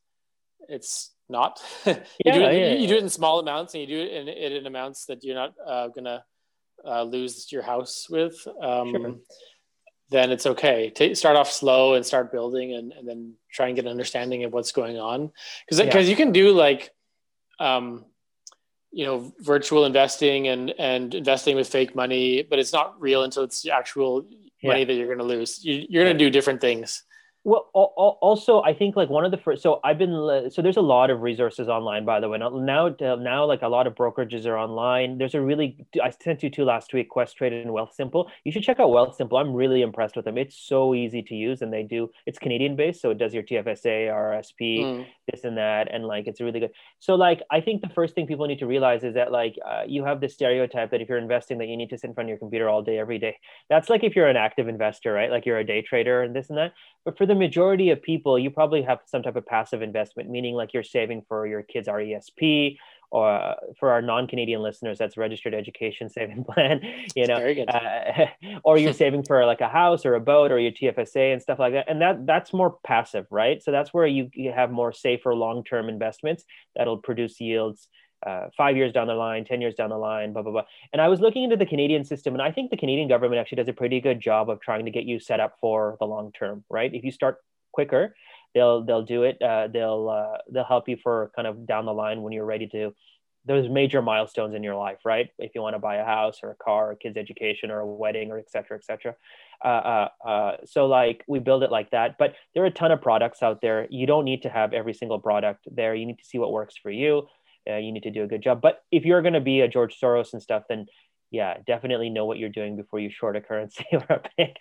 it's not, you,
yeah,
do it,
yeah,
you
yeah.
do it in small amounts and you do it in, in amounts that you're not uh, going to uh, lose your house with. Um,
sure.
then it's okay. Take, start off slow and start building, and, and then try and get an understanding of what's going on. Because because yeah. you can do like, um, you know, virtual investing and and investing with fake money, but it's not real until it's actual money yeah. that you're going to lose. You, you're going to do different things.
Well, also, I think like one of the first, so I've been, so there's a lot of resources online, by the way. Now, now, now like a lot of brokerages are online. There's a really, I sent you two last week, Questrade and Wealthsimple. You should check out Wealthsimple. I'm really impressed with them. It's so easy to use, and they do, it's Canadian based. So it does your T F S A, R R S P, mm. this and that. And like, it's really good. So like, I think the first thing people need to realize is that like, uh, you have this stereotype that if you're investing, that you need to sit in front of your computer all day, every day. That's like if you're an active investor, right? Like you're a day trader and this and that. But for the majority of people, you probably have some type of passive investment, meaning like you're saving for your kids' R E S P, or uh, for our non-Canadian listeners, that's Registered Education Saving Plan, you know,
Very good.
Uh, or you're saving for like a house or a boat or your T F S A and stuff like that. And that that's more passive, right? So that's where you, you have more safer long-term investments that'll produce yields Uh, five years down the line, ten years down the line, blah, blah, blah. And I was looking into the Canadian system, and I think the Canadian government actually does a pretty good job of trying to get you set up for the long term, right? If you start quicker, they'll they'll do it. Uh, they'll uh, they'll help you for kind of down the line when you're ready to, those major milestones in your life, right? If you want to buy a house or a car, or kids' education, or a wedding, or et cetera, et cetera. Uh, uh, uh, so like we build it like that, but there are a ton of products out there. You don't need to have every single product there. You need to see what works for you. Uh, you need to do a good job. But if you're going to be a George Soros and stuff, then yeah, definitely know what you're doing before you short a currency or a bank.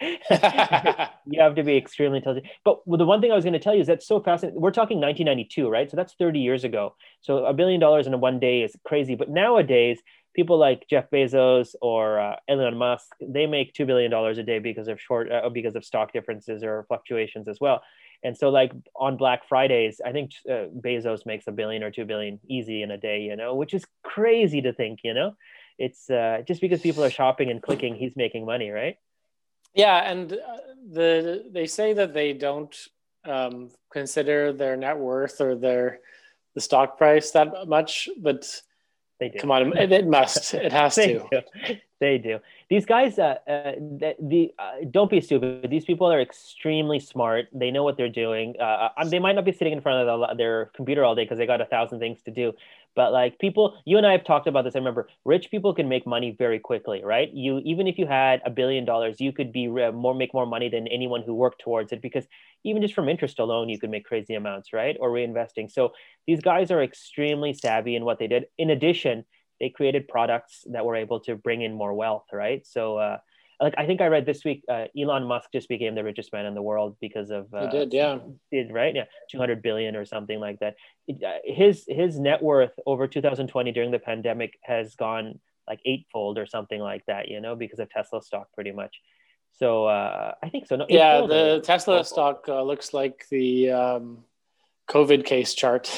You have to be extremely intelligent. But the one thing I was going to tell you is that's so fascinating. We're talking nineteen ninety-two, right? So that's thirty years ago. So a billion dollars in one day is crazy. But nowadays, people like Jeff Bezos or uh, Elon Musk, they make two billion dollars a day because of short, uh, because of stock differences or fluctuations as well. And so like on Black Fridays, I think uh, Bezos makes a billion or two billion easy in a day, you know, which is crazy to think, you know, it's uh, just because people are shopping and clicking, he's making money, right?
Yeah. And uh, the, they say that they don't um, consider their net worth or their, the stock price that much, but
they do.
Come on, it, it must, it has
they
to.
Do. They do. These guys, uh, uh, the, the uh, don't be stupid. These people are extremely smart. They know what they're doing. Uh, they might not be sitting in front of the, their computer all day because they got a thousand things to do. But like people, you and I have talked about this. I remember rich people can make money very quickly, right? You even if you had a billion dollars, you could be more make more money than anyone who worked towards it, because even just from interest alone, you could make crazy amounts, right? Or reinvesting. So these guys are extremely savvy in what they did. In addition, they created products that were able to bring in more wealth, right? So, uh, like I think I read this week, uh, Elon Musk just became the richest man in the world because of uh,
he did, yeah,
did right, yeah, two hundred billion or something like that. It, uh, his his net worth over two thousand twenty during the pandemic has gone like eightfold or something like that, you know, because of Tesla stock, pretty much. So uh, I think so. No,
yeah, the Tesla eightfold. stock uh, looks like the um, COVID case chart.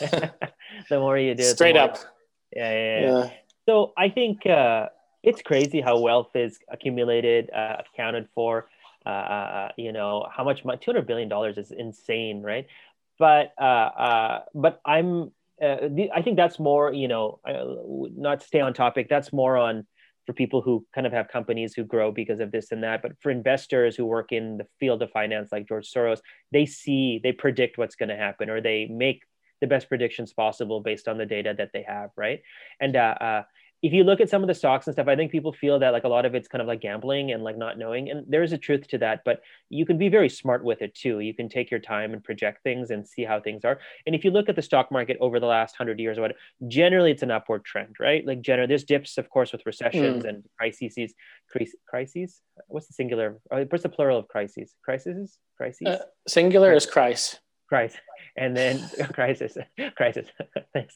The more you do,
straight
more,
up.
Yeah, yeah, yeah. yeah. So I think uh, it's crazy how wealth is accumulated, uh, accounted for. Uh, uh, you know, how much money, two hundred billion dollars is insane, right? But uh, uh, but I'm, uh, the, I think that's more, you know, uh, not to stay on topic, that's more on for people who kind of have companies who grow because of this and that. But for investors who work in the field of finance, like George Soros, they see, they predict what's going to happen, or they make the best predictions possible based on the data that they have, right? And uh, uh, if you look at some of the stocks and stuff, I think people feel that like a lot of it's kind of like gambling and like not knowing. And there is a truth to that, but you can be very smart with it too. You can take your time and project things and see how things are. And if you look at the stock market over the last hundred years or what, generally it's an upward trend, right? Like generally there's dips, of course, with recessions mm. and crises. Crises? What's the singular? What's the plural of crises? Crises? Crises?
Uh, singular crisis. is Christ.
Christ, and then crisis, crisis. Thanks.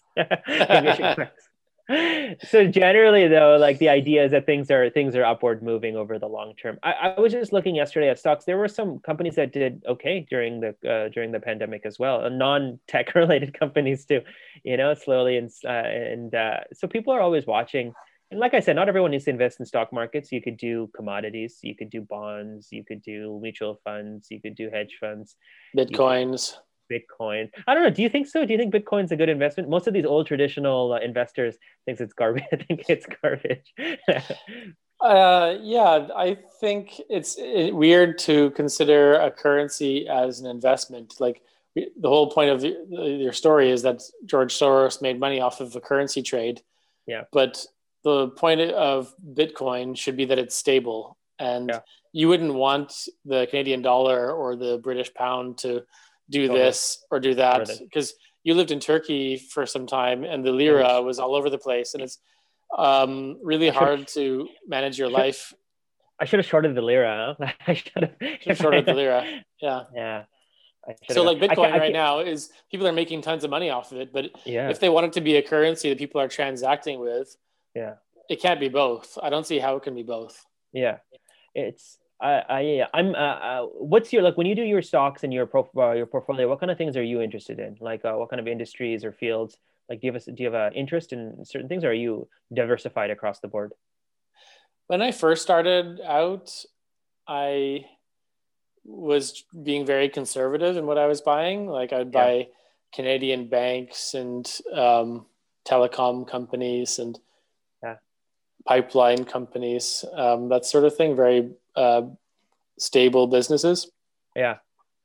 So generally, though, like the idea is that things are things are upward moving over the long term. I, I was just looking yesterday at stocks. There were some companies that did okay during the uh, during the pandemic as well, non-tech related companies too. You know, slowly and uh, and uh, so people are always watching. And like I said, not everyone needs to invest in stock markets. You could do commodities, you could do bonds, you could do mutual funds, you could do hedge funds.
Bitcoins.
Bitcoin. I don't know. Do you think so? Do you think Bitcoin's a good investment? Most of these old traditional uh, investors thinks it's garbage. I think it's garbage.
Uh, yeah, I think it's uh, weird to consider a currency as an investment. Like the whole point of the, your story is that George Soros made money off of a currency trade,
Yeah,
but the point of Bitcoin should be that it's stable, and
yeah,
you wouldn't want the Canadian dollar or the British pound to do
totally.
this or do
Or
that
the
because you lived in Turkey for some time and the
it
lira
was.
was all over the place, and it's um, really
I should
hard to manage your
I should
life.
I should have shorted the lira. Huh? I should have
Should have
if
shorted the
I
lira. Yeah.
yeah I should
So
have
like
gone. I can't
Bitcoin
I
right
can't
now is people are making tons of money off of it, but
yeah
if they want it to be a currency that people are transacting with,
yeah
it can't be both. I don't see how it can be both.
yeah. It's I I yeah I'm uh, uh what's your like when you do your stocks and your pro uh, your portfolio? What kind of things are you interested in? Like uh, what kind of industries or fields? Like do you have a, do you have an interest in certain things, or are you diversified across the board?
When I first started out, I was being very conservative in what I was buying. Like I'd
Yeah.
buy Canadian banks and um, telecom companies and
Yeah.
pipeline companies, um, that sort of thing. Very uh, stable businesses.
Yeah.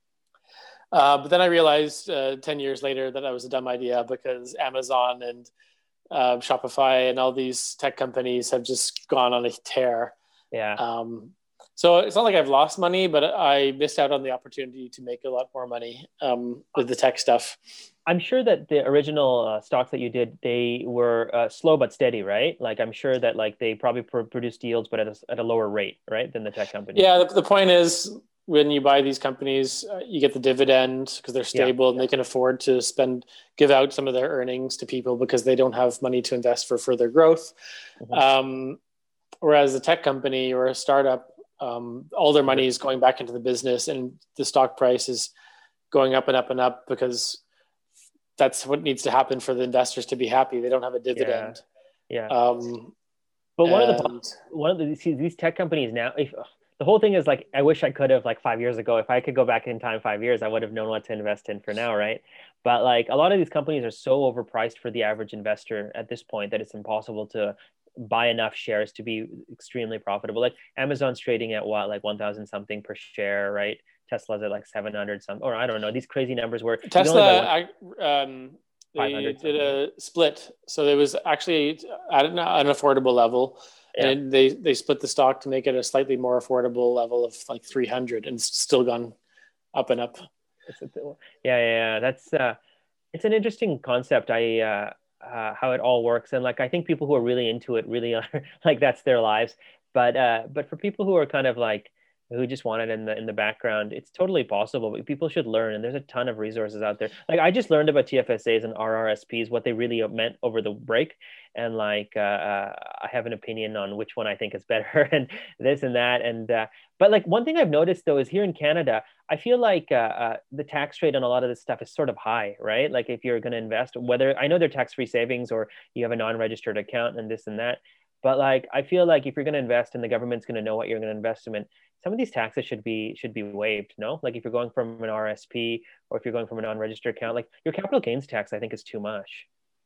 Uh, but then I realized uh, ten years later that that was a dumb idea because Amazon and uh, Shopify and all these tech companies have just gone on a tear.
Yeah.
Um, so it's not like I've lost money, but I missed out on the opportunity to make a lot more money um, with the tech stuff.
I'm sure that the original uh, stocks that you did, they were uh, slow but steady, right? Like I'm sure that like they probably pr produced yields, but at a, at a lower rate, right, than the tech companies.
Yeah, the, the point is when you buy these companies, uh, you get the dividend because they're
Yeah.
stable and they can afford to spend, give out some of their earnings to people because they don't have money to invest for further growth.
Mhm.
Um, whereas a tech company or a startup, um, all their money is going back into the business and the stock price is going up and up and up because that's what needs to happen for the investors to be happy. They don't have a
Yeah.
dividend.
Yeah.
Um,
But one of the
and
one of the see, these tech companies now, if the whole thing is like, I wish I could have like five years ago. If I could go back in time five years, I would have known what to invest in for now, right? But like a lot of these companies are so overpriced for the average investor at this point that it's impossible to buy enough shares to be extremely profitable. Like Amazon's trading at what, like one thousand something per share, right? Tesla's at like seven hundred some, or I don't know, these crazy numbers where you can only buy one
Tesla, um, they
five hundred
did
something.
a split, so it was actually at an, an affordable level,
Yeah.
and they they split the stock to make it a slightly more affordable level of like three hundred, and it's still gone up and up.
It's, it's, yeah, yeah, yeah. That's uh, it's an interesting concept. I uh, uh, how it all works, and like I think people who are really into it really are like that's their lives. But uh, but for people who are kind of like who just want it in the in the background, it's totally possible. But people should learn, and there's a ton of resources out there. Like I just learned about T F S As and R R S Ps, what they really meant over the break, and like uh, uh, I have an opinion on which one I think is better, and this and that, and uh, but like one thing I've noticed though is here in Canada. I feel like uh, uh, the tax rate on a lot of this stuff is sort of high, right? Like if you're going to invest, whether I know they're tax-free savings or you have a non-registered account and this and that, but like I feel like if you're going to invest and the government's going to know what you're going to invest in, some of these taxes should be should be waived. No, like if you're going from an R S P or if you're going from a non-registered account, like your capital gains tax, I think is too much.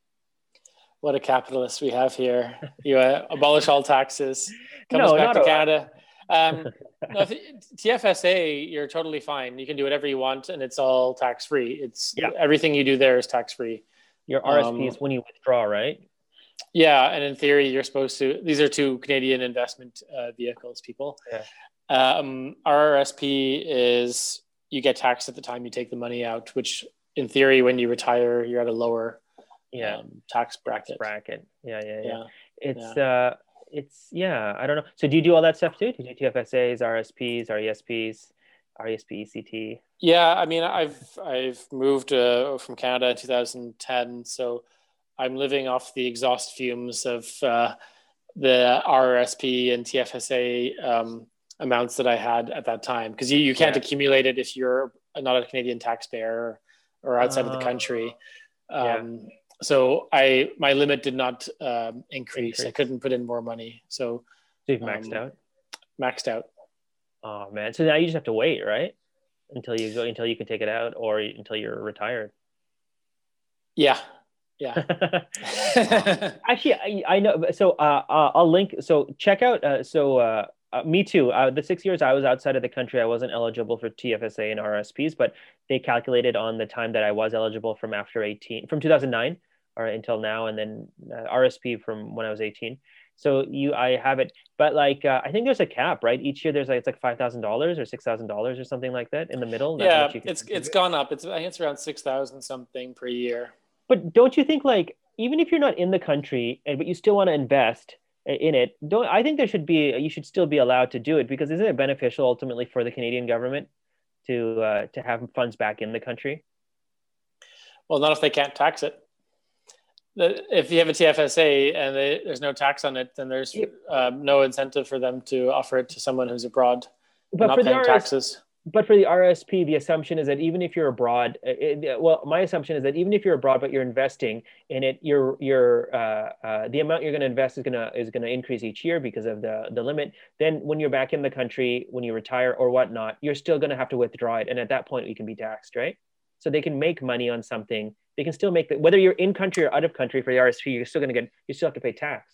What a capitalist we have here! You uh, abolish all taxes, come us
No,
back
not
to
a.
Canada. Um, no, T F S A, you're totally fine. You can do whatever you want, and it's all tax free. It's
Yeah,
everything you do there is tax free.
your R S P
Um,
is when you withdraw, right?
yeah, and in theory, you're supposed to. These are two Canadian investment uh, vehicles, people.
Yeah,
Um, R R S P is you get taxed at the time you take the money out, which in theory, when you retire, you're at a lower
yeah.
um, tax
Tax
bracket.
bracket. Yeah, yeah, yeah.
Yeah,
It's
yeah,
uh it's yeah, I don't know. So do you do all that stuff too? Do you do T F S As, R S Ps, R E S Ps, R E S P, E C T?
yeah. I mean, I've I've moved uh, from Canada in two thousand ten, so I'm living off the exhaust fumes of uh, the R R S P and T F S A um, amounts that I had at that time because you, you can't
Yeah.
accumulate it if you're not a Canadian taxpayer or, or outside of the
Uh
country.
yeah,
Um, so I my limit did not um, increase. I
increase.
couldn't put in more money, so
So you've maxed
um,
out.
maxed out.
Oh man. So now you just have to wait, right? Until you go until you can take it out or until you're retired.
Yeah, Yeah.
Actually, I, I know. So uh, uh, I'll link. So check out. Uh, so uh, uh, me too. Uh, the six years I was outside of the country, I wasn't eligible for T F S A and R S Ps, but they calculated on the time that I was eligible from after eighteen, from two thousand nine or until now, and then uh, R S P from when I was eighteen. So you, I have it, but like uh, I think there's a cap, right? Each year there's like it's like five thousand dollars or six thousand dollars or something like that in the middle. That's
Yeah,
what you can
it's it's
contribute.
gone up. It's I think it's around six thousand something per year.
But don't you think like even if you're not in the country and but you still want to invest in it, don't I think there should be you should still be allowed to do it because isn't it beneficial ultimately for the Canadian government to uh, to have funds back in the country?
Well, not if they can't tax it. If you have a T F S A and they, there's no tax on it, then there's um, no incentive for them to offer it to someone who's abroad and
But
not
for the
paying
R S,
taxes.
but for the R S P, the assumption is that even if you're abroad, it, well, my assumption is that even if you're abroad, but you're investing in it, your your uh, uh, the amount you're going to invest is gonna is gonna increase each year because of the the limit. Then when you're back in the country, when you retire or whatnot, you're still going to have to withdraw it, and at that point, you can be taxed, right? So they can make money on something. They can still make the, whether you're in country or out of country for the R S P, you're still going to get you still have to pay tax.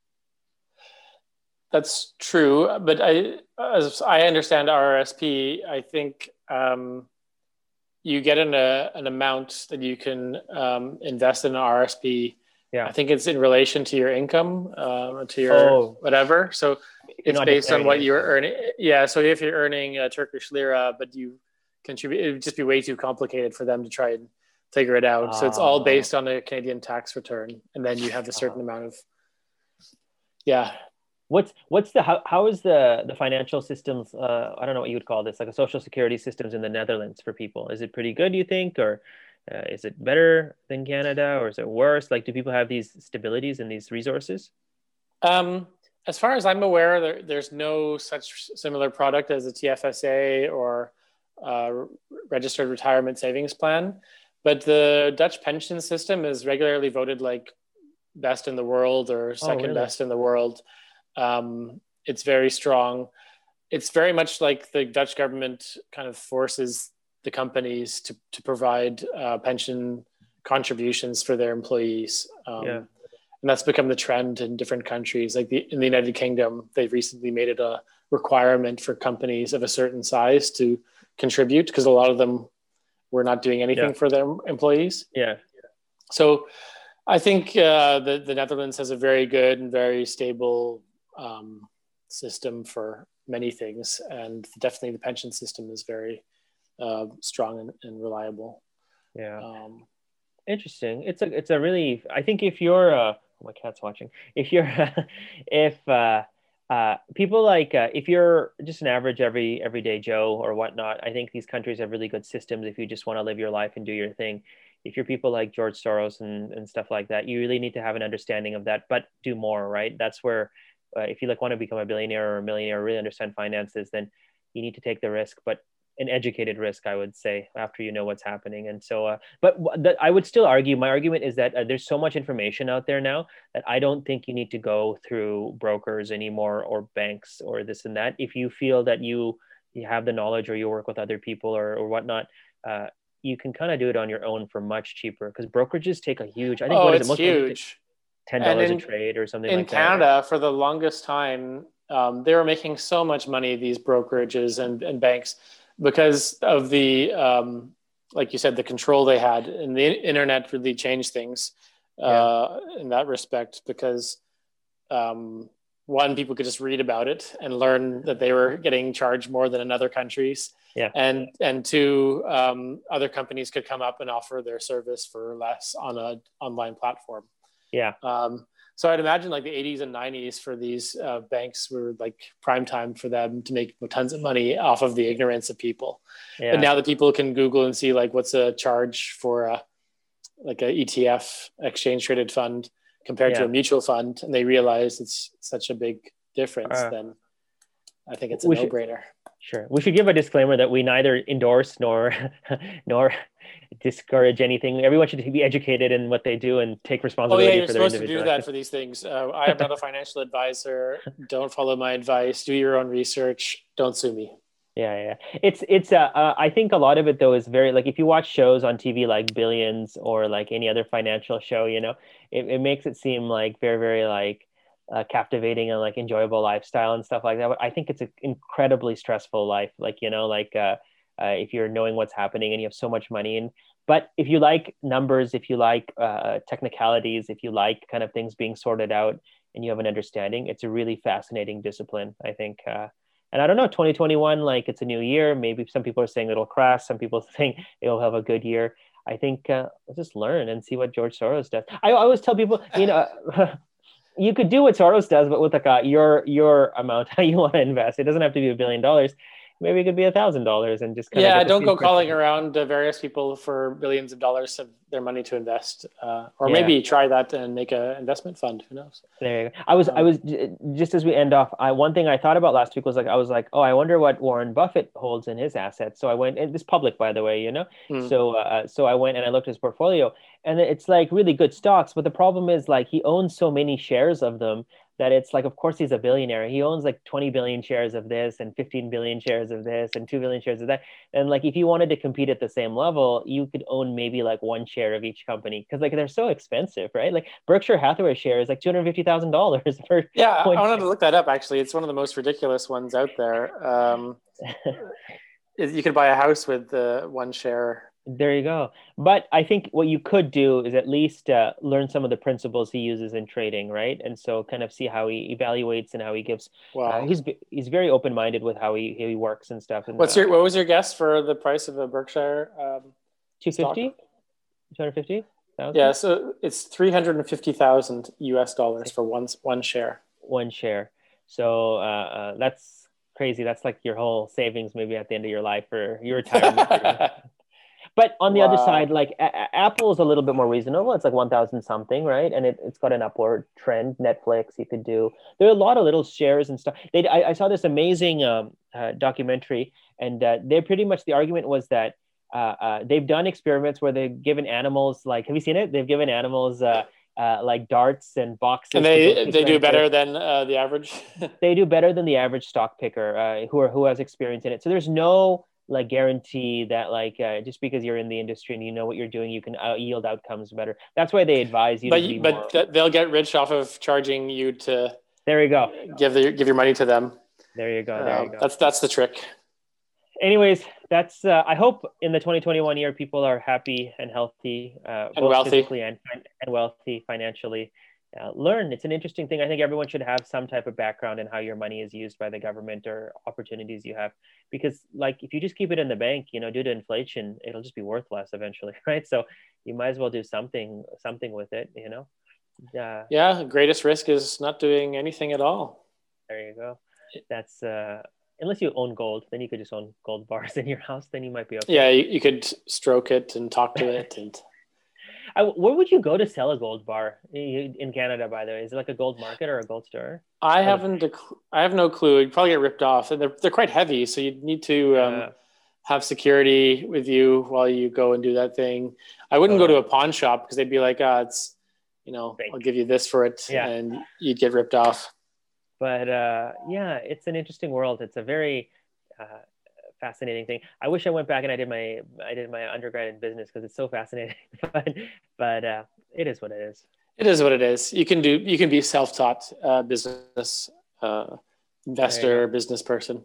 That's true, but I, as I understand R R S P, I think um, you get an, a, an amount that you can um, invest in an R R S P.
Yeah,
I think it's in relation to your income, um, to your
oh,
whatever. So it's based on what you're
income.
earning. Yeah, so if you're earning a Turkish lira, but you contribute, it would just be way too complicated for them to try and figure it out. So it's all based on a Canadian tax return, and then you have a certain uh, amount of, yeah.
What's what's the how how is the the financial systems? Uh, I don't know what you would call this, like a social security systems in the Netherlands for people. Is it pretty good, you think, or uh, is it better than Canada, or is it worse? Like, do people have these stabilities and these resources?
Um, as far as I'm aware, there, there's no such similar product as a T F S A or uh, registered retirement savings plan. But the Dutch pension system is regularly voted like best in the world or second oh, really? best in the world. Um, it's very strong. It's very much like the Dutch government kind of forces the companies to, to provide uh, pension contributions for their employees. Um,
yeah.
And that's become the trend in different countries. Like the, in the United Kingdom, they've recently made it a requirement for companies of a certain size to contribute because a lot of them were not doing anything yeah. for their employees.
Yeah.
So I think uh, the, the Netherlands has a very good and very stable um, system for many things. And definitely the pension system is very uh, strong and, and reliable.
Yeah.
Um,
Interesting. It's a, it's a really, I think if you're, uh, oh, my cat's watching. If you're, if uh, uh, people like, uh, if you're just an average every everyday Joe or whatnot, I think these countries have really good systems if you just want to live your life and do your thing. If you're people like George Soros and, and stuff like that, you really need to have an understanding of that, but do more, right? That's where, uh, if you like want to become a billionaire or a millionaire, or really understand finances, then you need to take the risk, but an educated risk, I would say, after you know what's happening. And so, uh, but that I would still argue, my argument is that uh, there's so much information out there now that I don't think you need to go through brokers anymore or banks or this and that. If you feel that you, you have the knowledge or you work with other people or, or whatnot, uh, you can kind of do it on your own for much cheaper because brokerages take a huge, I think,
oh,
what is
it's
it? Most
huge.
ten dollars a trade or something like that.
In Canada, for the longest time, um, they were making so much money, these brokerages and, and banks, because of the, um, like you said, the control they had, and the internet really changed things uh, yeah. in that respect. Because um, one, people could just read about it and learn that they were getting charged more than in other countries.
Yeah.
And and two, um, other companies could come up and offer their service for less on a online platform.
Yeah.
Um, So I'd imagine like the eighties and nineties for these uh, banks were like prime time for them to make tons of money off of the ignorance of people.
Yeah.
But now that people can Google and see like what's a charge for a, like a E T F, exchange traded fund, compared yeah. to a mutual fund, and they realize it's such a big difference, uh, then I think it's a no-brainer.
Sure. We should give a disclaimer that we neither endorse nor nor discourage anything. Everyone should be educated in what they do and take responsibility
oh, yeah, you're
for their
supposed to do that for these things. Uh, I am not a financial advisor. Don't follow my advice. Do your own research. Don't sue me.
Yeah, yeah. It's it's uh, uh I think a lot of it though is very like if you watch shows on T V like Billions or like any other financial show, you know, it, it makes it seem like very, very like uh, captivating and like enjoyable lifestyle and stuff like that. But I think it's an incredibly stressful life. Like, you know, like uh, uh if you're knowing what's happening and you have so much money and but if you like numbers, if you like uh technicalities, if you like kind of things being sorted out and you have an understanding, it's a really fascinating discipline, I think. Uh and I don't know, twenty twenty-one, like it's a new year. Maybe some people are saying it'll crash. Some people think it'll have a good year. I think uh, let's just learn and see what George Soros does. I, I always tell people, you know, you could do what Soros does, but with like a, your your amount, how you want to invest. It doesn't have to be a billion dollars. Maybe it could be a thousand dollars and just kind of
Yeah,
get the
don't go
same
calling
person.
around uh, various people for billions of dollars of their money to invest, uh, or
Yeah.
maybe try that and make an investment fund. Who knows?
There you go. I was, I
Um,
was just as we end off. I one thing I thought about last week was like, I was like, oh, I wonder what Warren Buffett holds in his assets. So I went, and this public, by the way, you know.
hmm.
So, uh, so I went and I looked at his portfolio, and it's like really good stocks. But the problem is like he owns so many shares of them that it's like, of course, he's a billionaire. He owns like twenty billion shares of this, and fifteen billion shares of this, and two billion shares of that. And like, if you wanted to compete at the same level, you could own maybe like one share of each company because like they're so expensive, right? Like Berkshire Hathaway share is like two hundred fifty thousand dollars for
Yeah, I
one
I wanted
share.
to look that up. Actually, it's one of the most ridiculous ones out there. Um, you could buy a house with uh, one share.
There you go. But I think what you could do is at least uh, learn some of the principles he uses in trading, right? And so kind of see how he evaluates and how he gives. Uh,
Wow.
he's he's very open minded with how he he works and stuff. And
What's
uh,
your what was your guess for the price of a Berkshire um, stock?
two hundred fifty, two hundred fifty
Yeah,
thousand
so it's three hundred and fifty thousand U S dollars for one one share.
one share. So uh, uh, that's crazy. That's like your whole savings maybe at the end of your life or your retirement. But on the other side,
Wow.
like a- Apple is a little bit more reasonable. It's like one thousand something, right? And it, it's got an upward trend. Netflix, you could do. There are a lot of little shares and stuff. They, I, I saw this amazing um, uh, documentary, and uh, they pretty much the argument was that uh, uh, they've done experiments where they've given animals like, have you seen it? They've given animals uh, uh, like darts and
And
boxes to go
they
pick
they do
renters.
better than uh, the average.
They do better than the average stock picker uh, who are who has experience in it. So there's no like guarantee that like uh, just because you're in the industry and you know what you're doing, you can out- yield outcomes better. That's why they advise you to be
But but
more.
th- they'll get rich off of charging you to
There you go.
give the give your money to them.
There you go. There you
Um,
go.
that's that's the trick.
Anyways, that's. Uh, I hope in the twenty twenty-one year, people are happy and healthy, uh,
And
both
wealthy.
physically and and wealthy financially. Uh, learn. It's an interesting thing. I think everyone should have some type of background in how your money is used by the government or opportunities you have. Because, like, if you just keep it in the bank, you know, due to inflation, it'll just be worth less eventually, right? So you might as well do something something with it. You know. Uh,
Yeah, greatest risk is not doing anything at all.
there you go. That's uh, unless you own gold, then you could just own gold bars in your house. Then you might be okay.
Yeah, you, you could stroke it and talk to it and
I, where would you go to sell a gold bar in Canada, by the way? Is it like a gold market or a gold store?
I haven't. I have no clue. You'd probably get ripped off, and they're they're quite heavy, so you need to um,
Uh,
have security with you while you go and do that thing. I wouldn't go to a pawn shop because they'd be like, "Ah, it's, you know,
Fake.
I'll give you this for it,"
Yeah.
and you'd get ripped off.
But uh, yeah, it's an interesting world. It's a very uh, fascinating thing. I wish I went back and I did my I did my undergrad in business because it's so fascinating. but but uh, it is what it is.
It is what it is. You can do. You can be self-taught uh, business uh, investor, business person.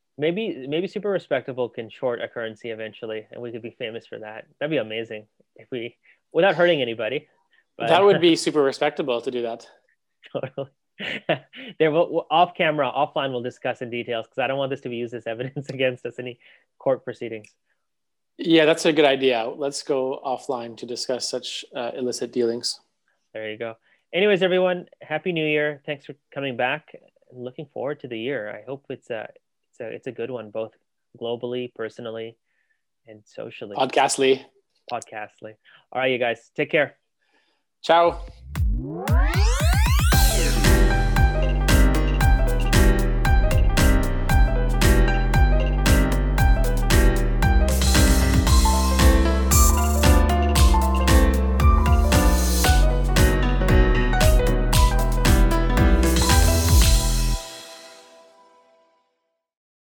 Maybe maybe Super Respectable can short a currency eventually, and we could be famous for that. That'd be amazing if we, without hurting anybody. But,
That would be super respectable to do that.
totally. There, will off camera, offline, we'll discuss in details because I don't want this to be used as evidence against us in any court proceedings.
Yeah, that's a good idea. Let's go offline to discuss such uh, illicit dealings.
There you go. Anyways, everyone, happy New Year! Thanks for coming back. I'm looking forward to the year. I hope it's a it's a it's a good one, both globally, personally, and socially.
Podcastly.
Podcastly. All right, you guys, take care.
Ciao.